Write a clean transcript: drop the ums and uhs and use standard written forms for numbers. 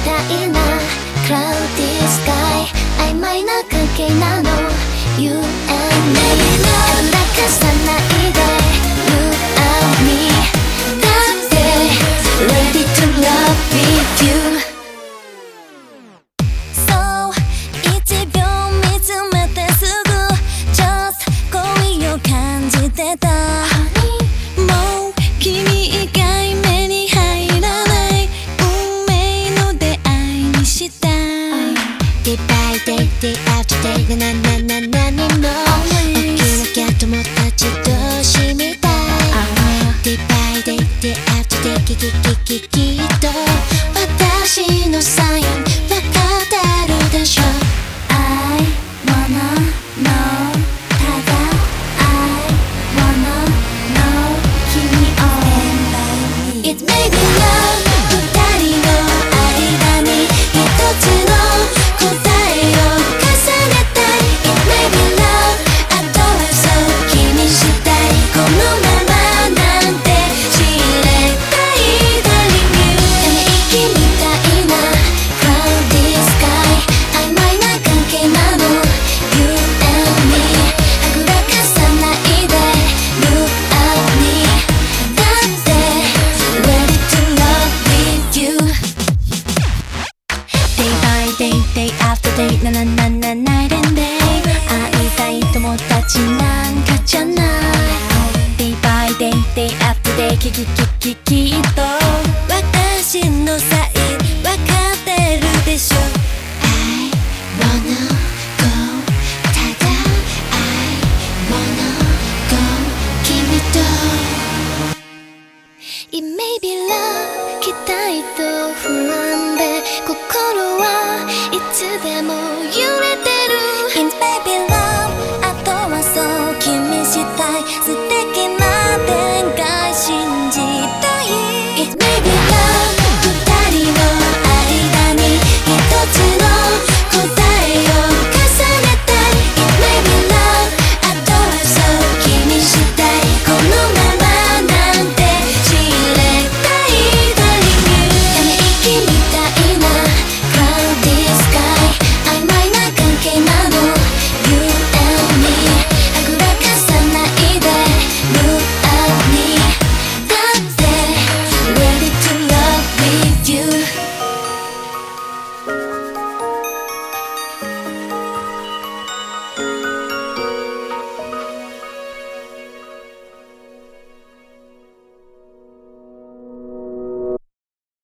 たいな Cloudy sky 曖昧な関係なの You and me あぐらかさないで Look at me だって Ready to love with you そう一秒見つめてすぐ Just 恋を感じてたもう君以外目に入らない運命の出会いにしたい Day by day, day after day なななな何も起きなきゃ友達としみたい Day by day, day after day きっと私のサインわかってるでしょ I wanna know ただ I wanna know 君を It may be love 二人の間に一つの答えを重ねたい It may be love あとはそう君したいこのままなんて知れたい Darling you ため息みたいな Cloudy sky 曖昧な関係なの You and me はぐらかさないで Look at me だって Ready to love with you Day by day, day after day ななななnight and day 会いたい友達なんかじゃない Day by day, day after day きっと私のサインわかってるでしょ I wanna go ただ I wanna go 君と It may be love 期待と不安で心はいつでも揺れてる It's baby love あとはそう君したい素敵な展開信じ